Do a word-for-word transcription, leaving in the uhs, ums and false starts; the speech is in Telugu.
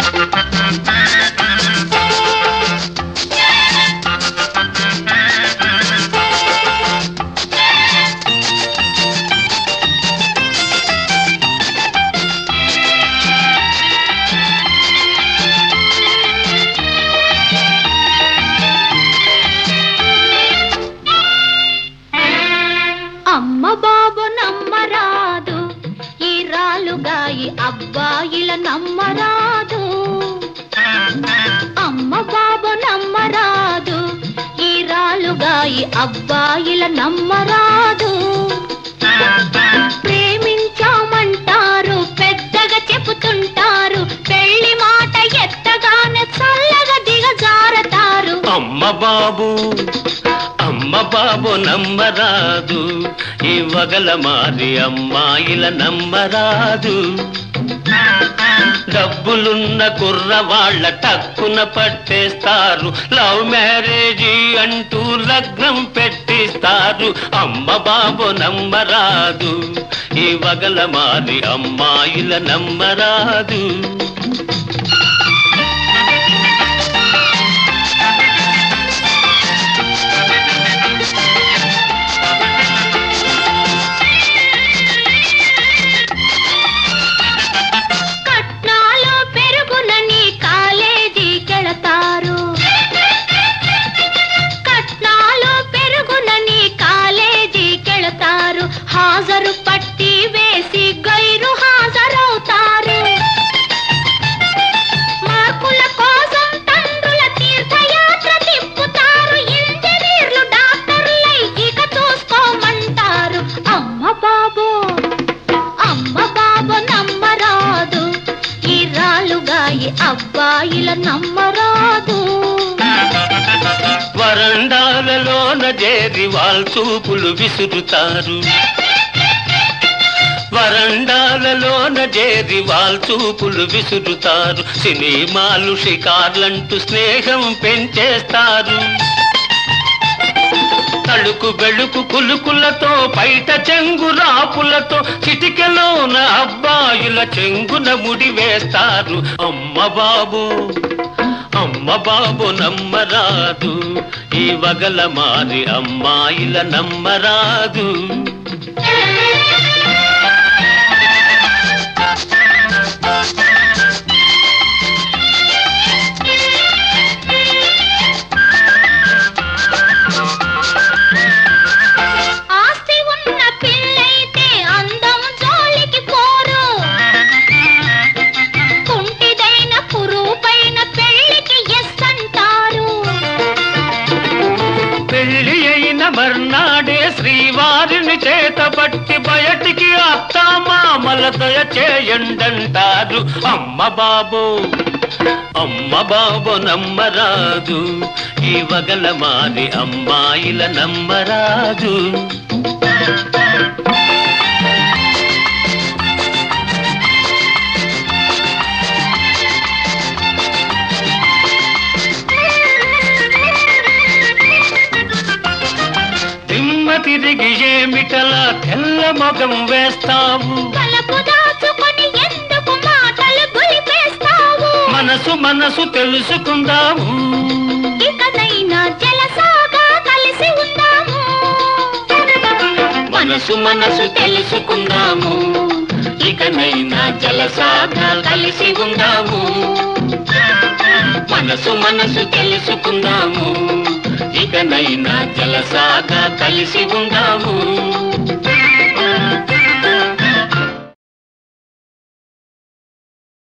అమ్మ బాబు నమ్మరాదు ఈ రాలుగాయి అబ్బాయిల నమ్మరాదు అమ్మ బాబు నమ్మరాదు ఈ రాలుగాయి అబ్బాయిల నమ్మరాదు ప్రేమించామంటారు పెద్దగా చెబుతుంటారు పెళ్లి మాట ఎత్తగానే చల్లగా దిగజారతారు అమ్మ బాబు అమ్మ బాబు నమ్మరాదు ఈ వగల మారి అమ్మాయిల నమ్మరాదు డబ్బులున్న కుర్రవాళ్ళ టక్కున పట్టేస్తారు లవ్ మ్యారేజీ అంటూ లగ్నం పెట్టిస్తారు అమ్మ బాబు నమ్మరాదు ఈ వగల మారి అమ్మాయిల నమ్మరాదు హాజరు పట్టి వేసి గైరు హాజరవుతారు మార్కుల కోసం తండ్రుల తీర్థయాత్ర తిప్పుతారు ఇంజనీర్లు డాక్టర్లై ఇక చూసుకోమంటారు అమ్మ బాబు అమ్మ బాబు నమ్మరాదు ఈ రాలుగాయి అబ్బాయిల నమ్మరాదు వరండాలలోన చేరి వాళ్ళ చూపులు విసురుతారు వరండాలలోన చేరి వాళ్ళ చూపులు విసురుతారు సినిమాలు షికార్లంటూ స్నేహం పెంచేస్తారు తడుకు బెడుకు కులుకులతో బయట చెంగు రాపులతో చిటికెలోన అబ్బాయిల చెంగున ముడి వేస్తారు అమ్మ బాబు అమ్మ బాబు నమ్మరాదు ఈ వగల మారి అమ్మాయిల నమ్మరాదు ఆస్తి ఉన్న పిల్లైతే అందం జోలికి పోరు కుంటిదైన పురుపైన పెళ్లికి ఎస్ అంటారు పెళ్లి అయిన మర్నాడే శ్రీవారిని చేతబట్టి బయటికి అత్తామామల దయ చేయండంటారు అమ్మ బాబు అమ్మ బాబు నమ్మరాదు ఈ వగల మారి అమ్మాయిల నమ్మరాదు దిమ్మ తిరిగి ఏమిటలా తెల్ల మొగం వేస్తావు తలపు దాచుకొని ఎందుకు మాటలు గులిపేస్తావు మనసు మనసు తెలుసుకుందాము ఇకనైనా జలసాగా కలిసి ఉందాము మనసు మనసు తెలుసుకుందాము ఇకనైనా జలసాగా కలిసి ఉందాము మనసు మనసు తెలుసుకుందాము ఇకనైనా జలసాగా కలిసి ఉందాము